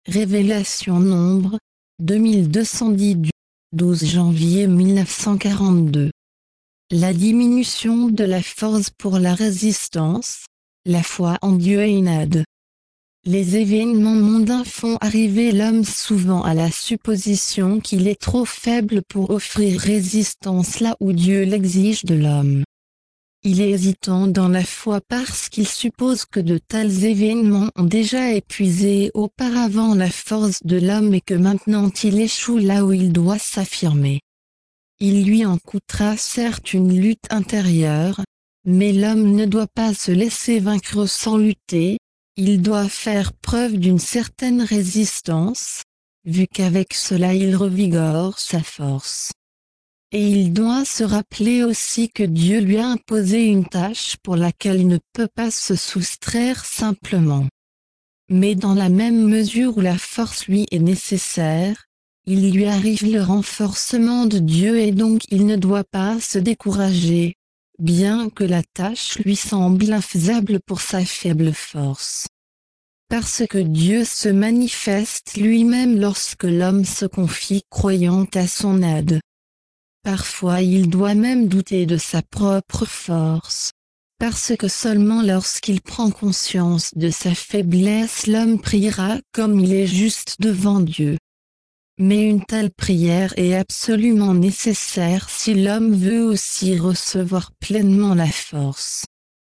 Révélation Nombre, 2210 du 12 janvier 1942. La diminution de la force pour la résistance, la foi en Dieu et Inad. Les événements mondains font arriver l'homme souvent à la supposition qu'il est trop faible pour offrir résistance là où Dieu l'exige de l'homme. Il est hésitant dans la foi parce qu'il suppose que de tels événements ont déjà épuisé auparavant la force de l'homme et que maintenant il échoue là où il doit s'affirmer. Il lui en coûtera certes une lutte intérieure, mais l'homme ne doit pas se laisser vaincre sans lutter, il doit faire preuve d'une certaine résistance, vu qu'avec cela il revigore sa force. Et il doit se rappeler aussi que Dieu lui a imposé une tâche pour laquelle il ne peut pas se soustraire simplement. Mais dans la même mesure où la force lui est nécessaire, il lui arrive le renforcement de Dieu et donc il ne doit pas se décourager, bien que la tâche lui semble infaisable pour sa faible force. Parce que Dieu se manifeste lui-même lorsque l'homme se confie croyant à son aide. Parfois il doit même douter de sa propre force, parce que seulement lorsqu'il prend conscience de sa faiblesse l'homme priera comme il est juste devant Dieu. Mais une telle prière est absolument nécessaire si l'homme veut aussi recevoir pleinement la force.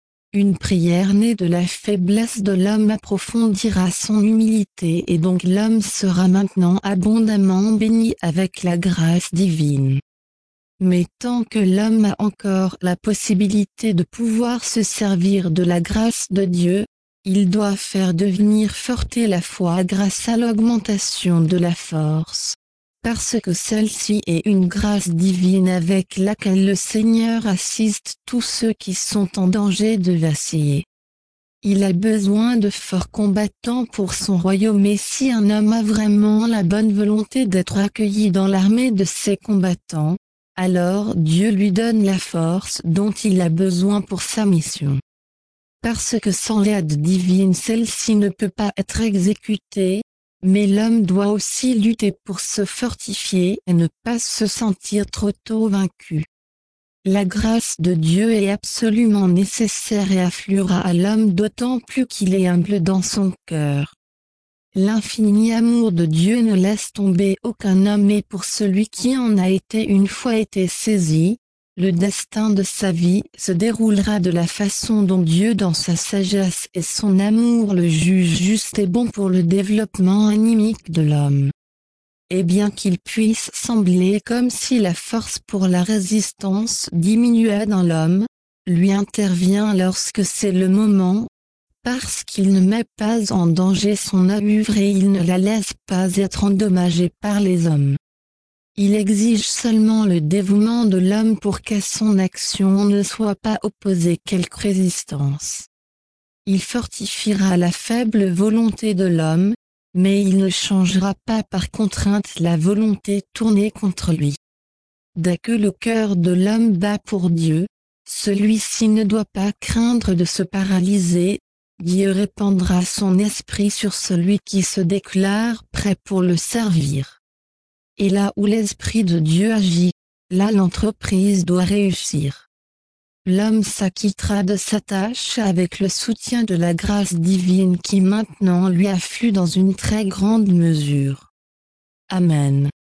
Une prière née de la faiblesse de l'homme approfondira son humilité et donc l'homme sera maintenant abondamment béni avec la grâce divine. Mais tant que l'homme a encore la possibilité de pouvoir se servir de la grâce de Dieu, il doit faire devenir forte la foi grâce à l'augmentation de la force, parce que celle-ci est une grâce divine avec laquelle le Seigneur assiste tous ceux qui sont en danger de vaciller. Il a besoin de forts combattants pour son royaume et si un homme a vraiment la bonne volonté d'être accueilli dans l'armée de ses combattants, alors Dieu lui donne la force dont il a besoin pour sa mission. Parce que sans l'aide divine celle-ci ne peut pas être exécutée, mais l'homme doit aussi lutter pour se fortifier et ne pas se sentir trop tôt vaincu. La grâce de Dieu est absolument nécessaire et affluera à l'homme d'autant plus qu'il est humble dans son cœur. L'infini amour de Dieu ne laisse tomber aucun homme et pour celui qui en a une fois été saisi, le destin de sa vie se déroulera de la façon dont Dieu dans sa sagesse et son amour le juge juste et bon pour le développement animique de l'homme. Et bien qu'il puisse sembler comme si la force pour la résistance diminuait dans l'homme, lui intervient lorsque c'est le moment, parce qu'il ne met pas en danger son œuvre et il ne la laisse pas être endommagée par les hommes. Il exige seulement le dévouement de l'homme pour qu'à son action ne soit pas opposée quelque résistance. Il fortifiera la faible volonté de l'homme, mais il ne changera pas par contrainte la volonté tournée contre lui. Dès que le cœur de l'homme bat pour Dieu, celui-ci ne doit pas craindre de se paralyser. Dieu répandra son esprit sur celui qui se déclare prêt pour le servir. Et là où l'esprit de Dieu agit, là l'entreprise doit réussir. L'homme s'acquittera de sa tâche avec le soutien de la grâce divine qui maintenant lui afflue dans une très grande mesure. Amen.